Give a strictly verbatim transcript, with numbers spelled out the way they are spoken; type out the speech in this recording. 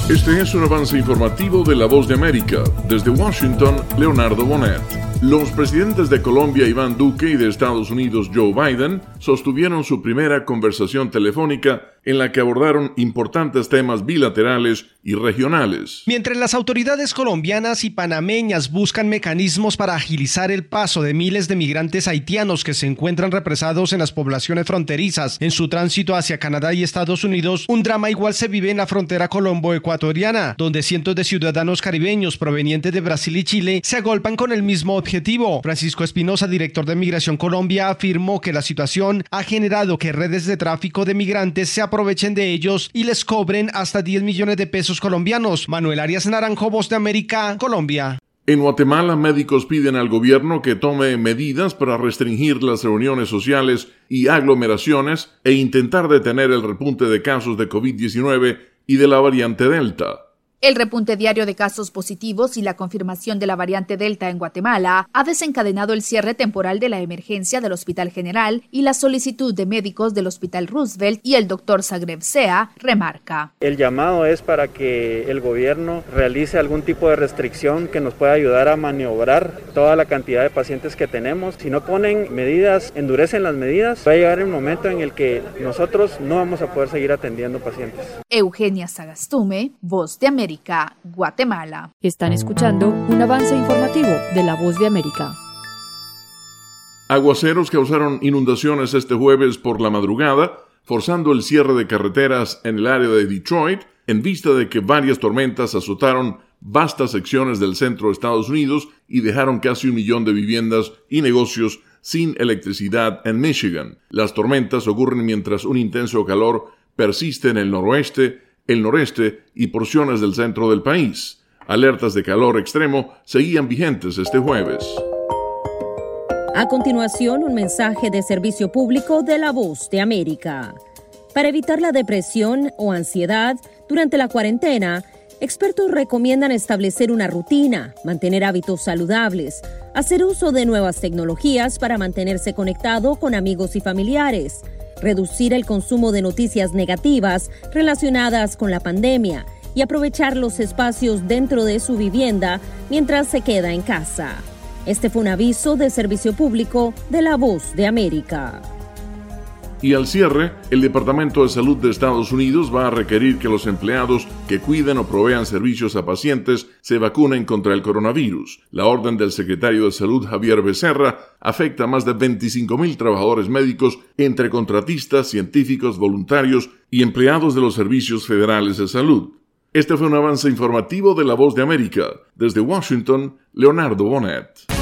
Este es un avance informativo de La Voz de América. Desde Washington, Leonardo Bonet. Los presidentes de Colombia, Iván Duque, y de Estados Unidos, Joe Biden, sostuvieron su primera conversación telefónica en la que abordaron importantes temas bilaterales y regionales. Mientras las autoridades colombianas y panameñas buscan mecanismos para agilizar el paso de miles de migrantes haitianos que se encuentran represados en las poblaciones fronterizas en su tránsito hacia Canadá y Estados Unidos, un drama igual se vive en la frontera colombo-ecuatoriana, donde cientos de ciudadanos caribeños provenientes de Brasil y Chile se agolpan con el mismo objetivo. Francisco Espinosa, director de Migración Colombia, afirmó que la situación ha generado que redes de tráfico de migrantes se aprovechen de ellos y les cobren hasta diez millones de pesos colombianos. Manuel Arias Naranjo, Voz de América, Colombia. En Guatemala, médicos piden al gobierno que tome medidas para restringir las reuniones sociales y aglomeraciones e intentar detener el repunte de casos de covid diecinueve y de la variante Delta. El repunte diario de casos positivos y la confirmación de la variante Delta en Guatemala ha desencadenado el cierre temporal de la emergencia del Hospital General y la solicitud de médicos del Hospital Roosevelt, y el doctor Zagreb Sea remarca. El llamado es para que el gobierno realice algún tipo de restricción que nos pueda ayudar a maniobrar toda la cantidad de pacientes que tenemos. Si no ponen medidas, endurecen las medidas, va a llegar el momento en el que nosotros no vamos a poder seguir atendiendo pacientes. Eugenia Sagastume, Voz de América, Guatemala. Están escuchando un avance informativo de La Voz de América. Aguaceros causaron inundaciones este jueves por la madrugada, forzando el cierre de carreteras en el área de Detroit, en vista de que varias tormentas azotaron vastas secciones del centro de Estados Unidos y dejaron casi un millón de viviendas y negocios sin electricidad en Michigan. Las tormentas ocurren mientras un intenso calor persiste en el noroeste, el noreste y porciones del centro del país. Alertas de calor extremo seguían vigentes este jueves. A continuación, un mensaje de servicio público de La Voz de América. Para evitar la depresión o ansiedad durante la cuarentena, expertos recomiendan establecer una rutina, mantener hábitos saludables, hacer uso de nuevas tecnologías para mantenerse conectado con amigos y familiares, reducir el consumo de noticias negativas relacionadas con la pandemia y aprovechar los espacios dentro de su vivienda mientras se queda en casa. Este fue un aviso de servicio público de La Voz de América. Y al cierre, el Departamento de Salud de Estados Unidos va a requerir que los empleados que cuiden o provean servicios a pacientes se vacunen contra el coronavirus. La orden del secretario de Salud, Javier Becerra, afecta a más de veinticinco mil trabajadores médicos entre contratistas, científicos, voluntarios y empleados de los servicios federales de salud. Este fue un avance informativo de La Voz de América. Desde Washington, Leonardo Bonet.